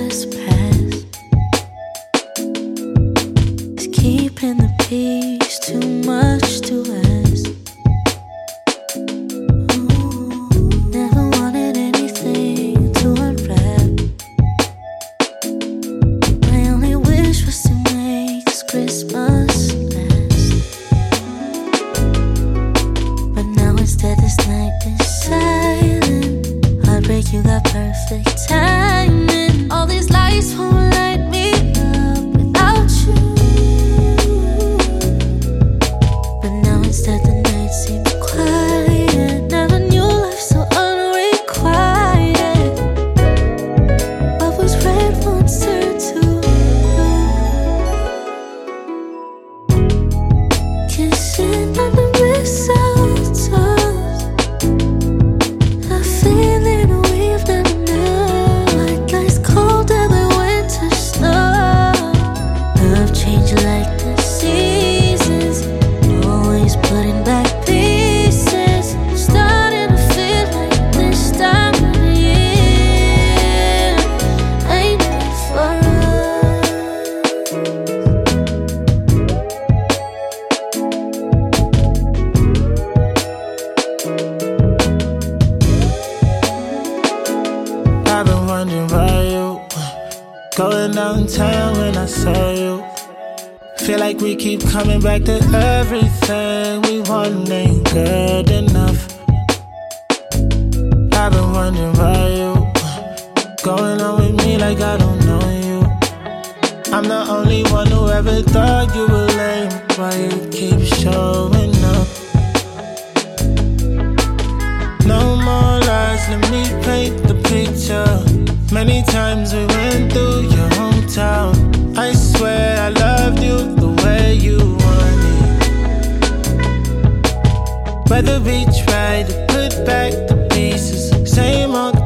trespass is keeping the peace, too much to ask. Never wanted anything to unwrap. My only wish was to make this Christmas last. But now instead this night is silent. Heartbreak, you got perfect timing. All these lights won't light me up without you. But now instead the night seems quiet. Never knew life so unrequited. What was red once turned to blue. Kissing on the mistletoe, a feeling we've never known. Like ice cold every winter snow. Love change like the seasons, always putting back pieces. Starting to feel like this time of the year ain't meant for us. I've been wondering why you going downtown when I saw you. Feel like we keep coming back to everything we want ain't good enough. I've been wondering why you going on with me like I don't know you. I'm the only one who ever thought you were lame. Why you keep showing up? No more lies, let me paint the picture. Many times we went through your hometown. I swear I loved you the way you wanted. Whether we try to put back the pieces, same old